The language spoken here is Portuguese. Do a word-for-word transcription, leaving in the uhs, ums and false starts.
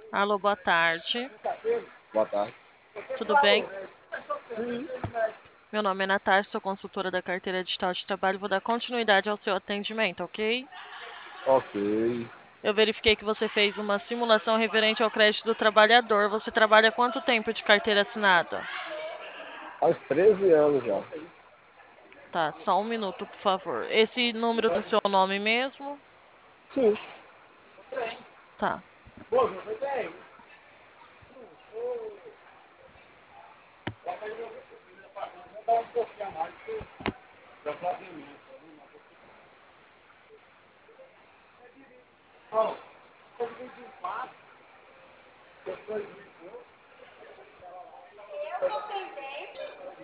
Alô, boa tarde. Boa tarde. Tudo bem? Sim. Meu nome é Natália, sou consultora da carteira digital de trabalho. Vou dar continuidade ao seu atendimento, ok? Ok. Eu verifiquei que você fez uma simulação referente ao crédito do trabalhador. Você trabalha há quanto tempo de carteira assinada? Faz treze anos já. Tá, só um minuto, por favor. Esse número do seu nome mesmo? Sim. Tá.